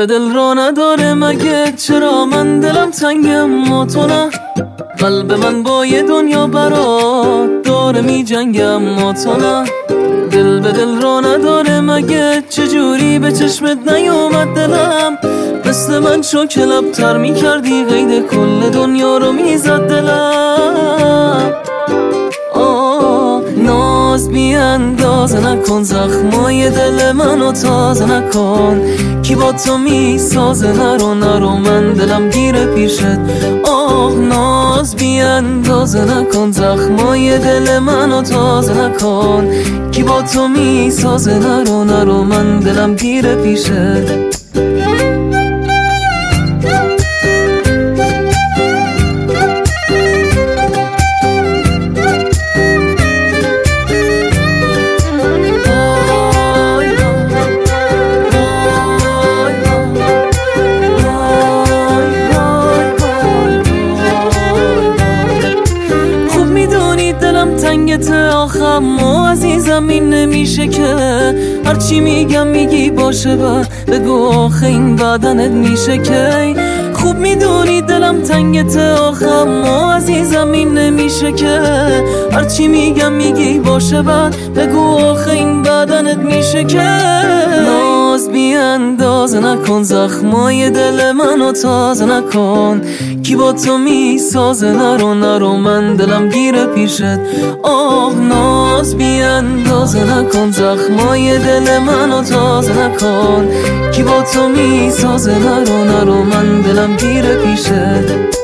به دل را نداره مگه؟ چرا من دلم تنگم و تو نه؟ قلب من با یه دنیا برات داره می جنگم و تو نه. دل به دل را نداره مگه؟ چجوری به چشمت نیومد دلم؟ مثل من شو که لبتر می کردی قید کل دنیا رو می زد دلم. ناز بی اندازه نکن، زخمای دل منو تازه نکن. کی با تو می سازه؟ نرو من دلم گیره پیشت. ناز بی اندازه نکن، زخمای دل منو تازه نکن. کی با تو می سازه؟ نرو من دلم گیره پیشت. تنگت آخم و عزیزم این نمیشه که هرچی میگم میگی باشه بگو آخه این بدنت میشه که. خوب میدونی دلم تنگت آخم و عزیزم این نمیشه که هرچی میگم میگی باشه بگو آخه این بدنت میشه که. ناز بی اندازه نکن، زخمای دل منو تازه نکن. کی با تو میسازه؟ نرو من دلم گیره پیشت. ناز بی اندازه نکن، زخمای دل منو تازه نکن. کی با تو میسازه؟ نرو من دلم گیره پیشت.